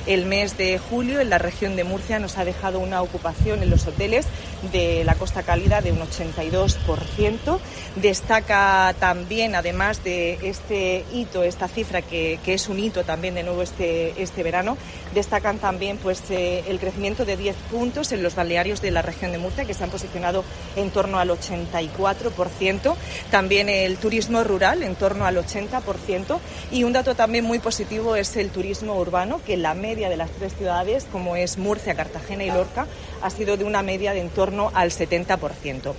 El mes de julio en la región de Murcia nos ha dejado una ocupación en los hoteles de la Costa Cálida de un 82%. Destaca también, además de este hito, esta cifra que es un hito también de nuevo este verano, destacan también el crecimiento de 10 puntos en los balnearios de la región de Murcia, que se han posicionado en torno al 84%. También el turismo rural en torno al 80%. Y un dato también muy positivo es el turismo urbano, que la media de las tres ciudades, como es Murcia, Cartagena y Lorca, ha sido de una media de en torno al 70%.